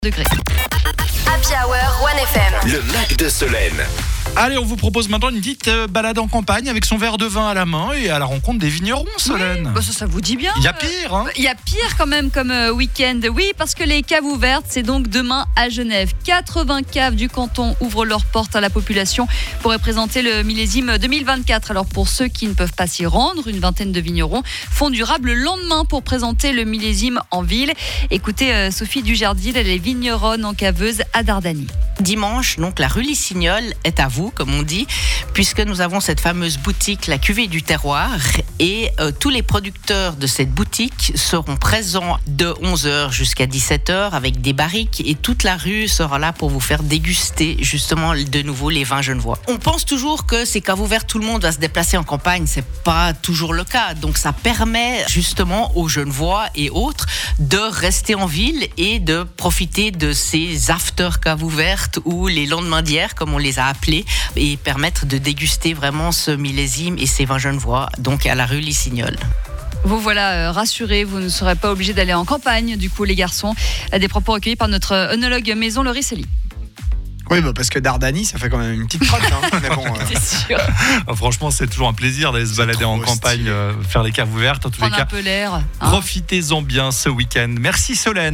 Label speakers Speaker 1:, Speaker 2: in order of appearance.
Speaker 1: degrés.
Speaker 2: Happy Hour 1FM.
Speaker 3: Le Mac de Solène.
Speaker 4: Allez, on vous propose maintenant une petite balade en campagne avec son verre de vin à la main et à la rencontre des vignerons, Solène.
Speaker 1: Oui, bah ça vous dit bien.
Speaker 4: Il y a pire, hein.
Speaker 1: Il y a pire quand même comme week-end. Oui, parce que les caves ouvertes, c'est donc demain à Genève. 80 caves du canton ouvrent leurs portes à la population pour représenter le millésime 2024. Alors pour ceux qui ne peuvent pas s'y rendre, une vingtaine de vignerons font du rable le lendemain pour présenter le millésime en ville. Écoutez Sophie Dujardil, elle est vigneronne en caveuse à Dardany.
Speaker 5: Dimanche, donc la rue Lissignol est à vous, comme on dit, puisque nous avons cette fameuse boutique, la cuvée du terroir, et tous les producteurs de cette boutique seront présents de 11h jusqu'à 17h avec des barriques, et toute la rue sera là pour vous faire déguster justement de nouveau les vins genevois. On pense toujours que ces caves ouvertes, tout le monde va se déplacer en campagne, c'est pas toujours le cas, donc ça permet justement aux Genevois et autres de rester en ville et de profiter de ces after caves ouvertes ou les lendemains d'hier, comme on les a appelés, et permettre de déguster vraiment ce millésime et ces vins genevois, donc à la rue Lissignol.
Speaker 1: Vous voilà rassurés, vous ne serez pas obligés d'aller en campagne, du coup les garçons. Des propos recueillis par notre œnologue maison, Laurie Sely.
Speaker 6: Oui, parce que Dardany, ça fait quand même une petite trotte. Mais bon,
Speaker 1: C'est sûr.
Speaker 4: Franchement, c'est toujours un plaisir d'aller se balader en campagne, faire les caves ouvertes. En tous les
Speaker 1: Prendre
Speaker 4: cas,
Speaker 1: un peu l'air.
Speaker 4: profitez-en bien ce week-end. Merci Solène.